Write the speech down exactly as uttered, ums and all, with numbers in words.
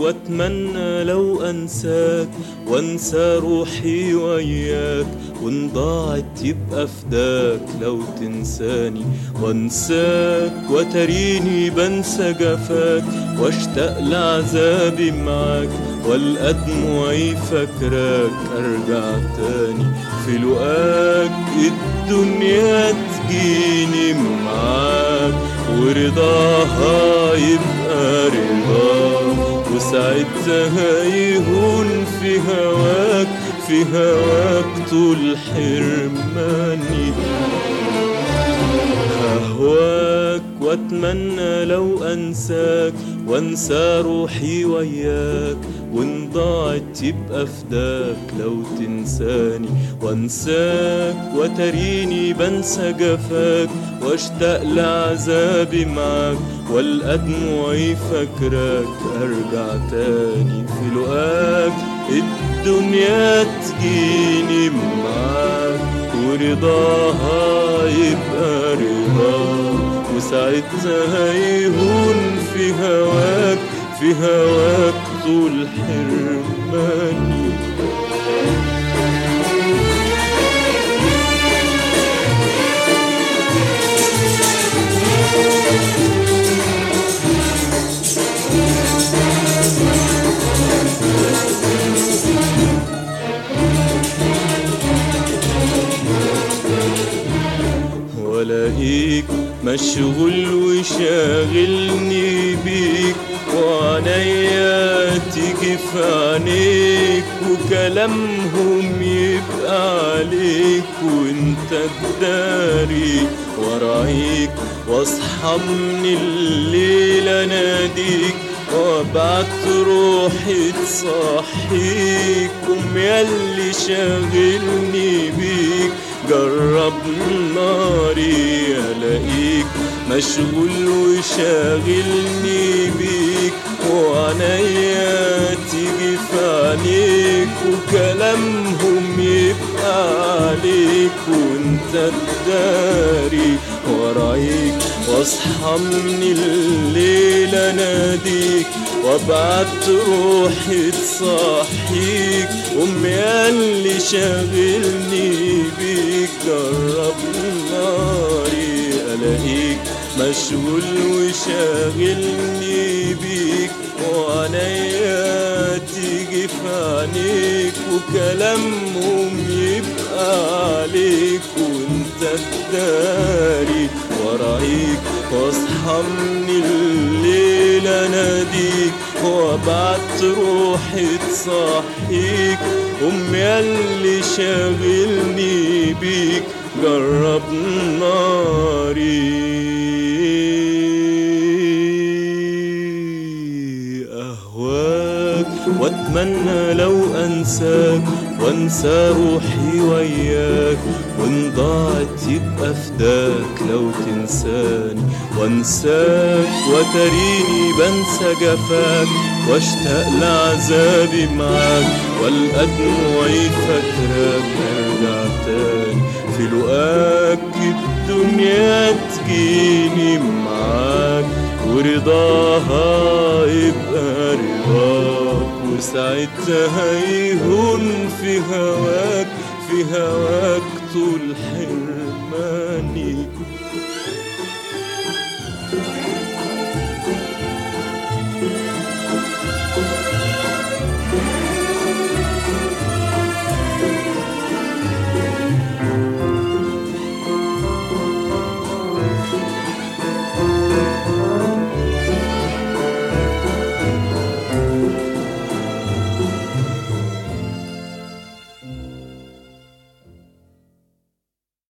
واتمنى لو انساك وانسى روحي وياك، وان ضاعت يبقى فداك لو تنساني وانساك، وتريني بنسى جفاك واشتاق لعذابي معاك، والقى دموعي فاكراك ارجع تاني في لقاك. الدنيا تجيني معاك ورضاها يبقى رضاك، وساعتها يهون في هواك في هواك طول حرماني. أهواك واتمنى لو أنساك وانسى روحي وياك، وان ضاعت يبقى فداك لو تنساني وانساك، وتريني بنسى جفاك واشتاق لعذابي معاك، والقى دموعي فاكراك ارجع تاني في لقاك. الدنيا تجيني معاك ورضاها يبقى رضاك، وساعتها يهون في هواك في هواك طول حرماني. ولاقيك مشغول وشاغلني بيك، وعنايا تيجي في عينيك، وكلامهم يبقى عليك وانت تداري، ورايك واصحى من الليل اناديك، وابعت روحي تصحيك. قوم ياللي شاغلني بيك جرب ناري، الاقيك مشغول وشاغلني بيك، وعنايا تيجي في عينيك، وكلامهم يبقى عليك وانت تداري، ورايك واصحى من الليل اناديك، وابعت روحي تصحيك. قوم ياللي شاغلني بيك جرب ناري، الاقيك مشغول وشاغلني بيك، وعنايا تيجي في عينيك، وكلامهم يبقى عليك وانت تداري، ورايك واصحى من الليل اناديك، وابعت روحي تصحيك. قوم ياللي شاغلني بيك جرب ناري. أهواك واتمنى لو أنساك وانسى روحي وياك، وان ضاعت يبقى فداك لو تنساني وانساك، وتريني بنسى جفاك واشتاق لعذابي معاك، والقى دموعي فاكراك ارجع تاني في لقاك. الدنيا تجيني معاك ورضاها يبقى رضاك، وساعتها يهون في هواك في هواك طول حرماني.